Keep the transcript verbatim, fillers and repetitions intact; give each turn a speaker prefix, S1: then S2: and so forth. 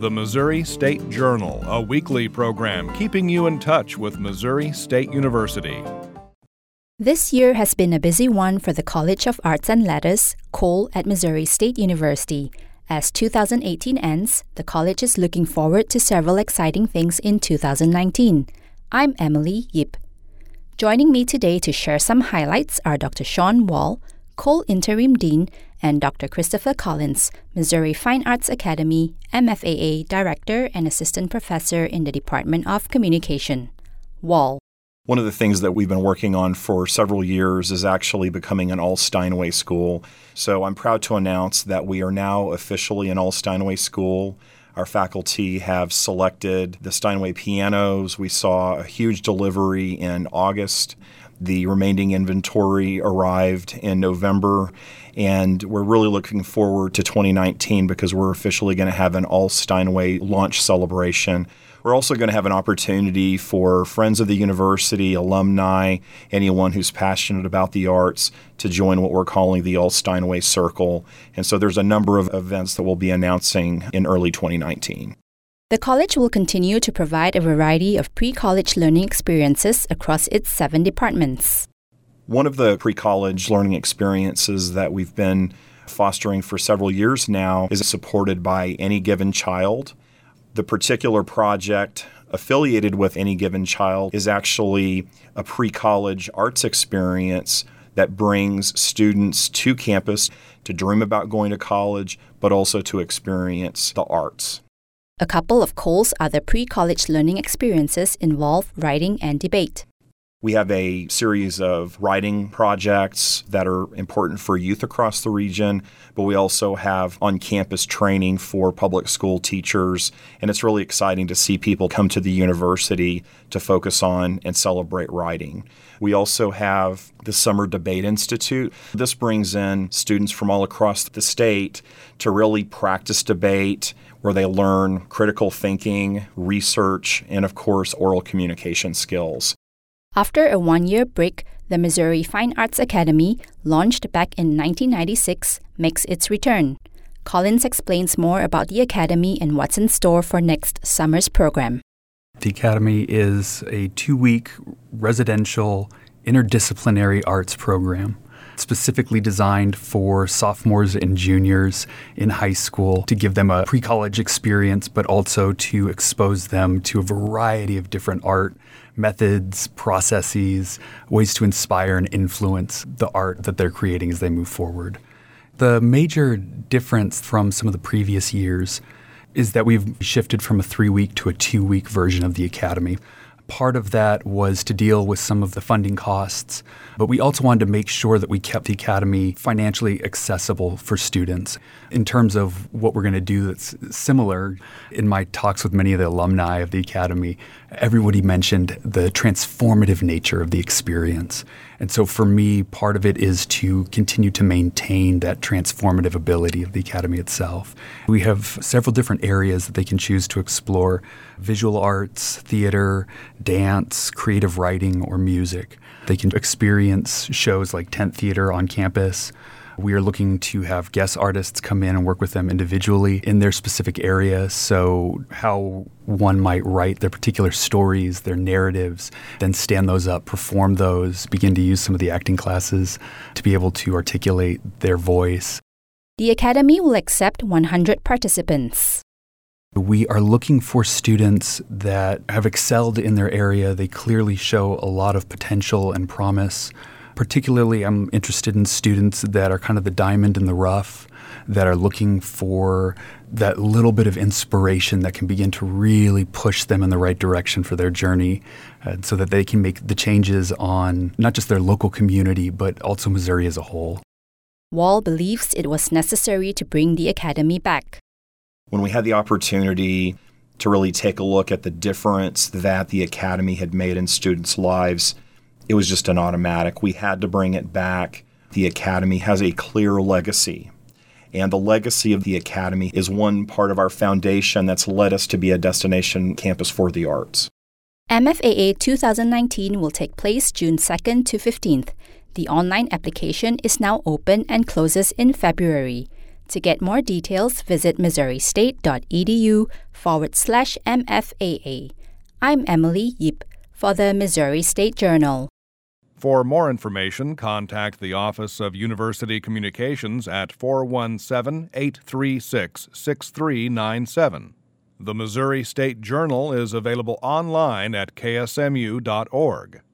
S1: the Missouri State Journal, a weekly program keeping you in touch with Missouri State University.
S2: This year has been a busy one for the College of Arts and Letters, Cole, at Missouri State University. As two thousand eighteen ends, the college is looking forward to several exciting things in two thousand nineteen. I'm Emily Yip. Joining me today to share some highlights are Doctor Sean Wall, Cole Interim Dean, and Doctor Christopher Collins, Missouri Fine Arts Academy, M F A A Director and Assistant Professor in the Department of Communication. Wall.
S3: One of the things that we've been working on for several years is actually becoming an all-Steinway school. So I'm proud to announce that we are now officially an all-Steinway school. Our faculty have selected the Steinway pianos. We saw a huge delivery in August. The remaining inventory arrived in November, and we're really looking forward to twenty nineteen because we're officially going to have an all-Steinway launch celebration. We're also going to have an opportunity for friends of the university, alumni, anyone who's passionate about the arts to join what we're calling the All-Steinway Circle. And so there's a number of events that we'll be announcing in early twenty nineteen.
S2: The college will continue to provide a variety of pre-college learning experiences across its seven departments.
S3: One of the pre-college learning experiences that we've been fostering for several years now is supported by Any Given Child. The particular project affiliated with Any Given Child is actually a pre-college arts experience that brings students to campus to dream about going to college, but also to experience the arts.
S2: A couple of Cole's other pre-college learning experiences involve writing and debate.
S3: We have a series of writing projects that are important for youth across the region, but we also have on-campus training for public school teachers, and it's really exciting to see people come to the university to focus on and celebrate writing. We also have the Summer Debate Institute. This brings in students from all across the state to really practice debate, where they learn critical thinking, research, and of course, oral communication skills.
S2: After a one-year break, the Missouri Fine Arts Academy, launched back in nineteen ninety-six, makes its return. Collins explains more about the Academy and what's in store for next summer's program.
S4: The Academy is a two-week residential interdisciplinary arts program specifically designed for sophomores and juniors in high school to give them a pre-college experience, but also to expose them to a variety of different art methods, processes, ways to inspire and influence the art that they're creating as they move forward. The major difference from some of the previous years is that we've shifted from a three-week to a two-week version of the Academy. Part of that was to deal with some of the funding costs, but we also wanted to make sure that we kept the Academy financially accessible for students. In terms of what we're going to do that's similar, in my talks with many of the alumni of the Academy, everybody mentioned the transformative nature of the experience. And so for me, part of it is to continue to maintain that transformative ability of the Academy itself. We have several different areas that they can choose to explore: visual arts, theater, dance, creative writing, or music. They can experience shows like Tent Theater on campus. We are looking to have guest artists come in and work with them individually in their specific area. So how one might write their particular stories, their narratives, then stand those up, perform those, begin to use some of the acting classes to be able to articulate their voice.
S2: The Academy will accept one hundred participants.
S4: We are looking for students that have excelled in their area. They clearly show a lot of potential and promise. Particularly, I'm interested in students that are kind of the diamond in the rough, that are looking for that little bit of inspiration that can begin to really push them in the right direction for their journey, uh, so that they can make the changes on not just their local community, but also Missouri as a whole.
S2: Wall believes it was necessary to bring the Academy back.
S3: When we had the opportunity to really take a look at the difference that the Academy had made in students' lives, it was just an automatic. We had to bring it back. The Academy has a clear legacy, and the legacy of the Academy is one part of our foundation that's led us to be a destination campus for the arts.
S2: M F A A two thousand nineteen will take place June second to fifteenth. The online application is now open and closes in February. To get more details, visit missouristate.edu forward slash MFAA. I'm Emily Yip for the Missouri State Journal.
S1: For more information, contact the Office of University Communications at four one seven, eight three six, six three nine seven. The Missouri State Journal is available online at k s m u dot org.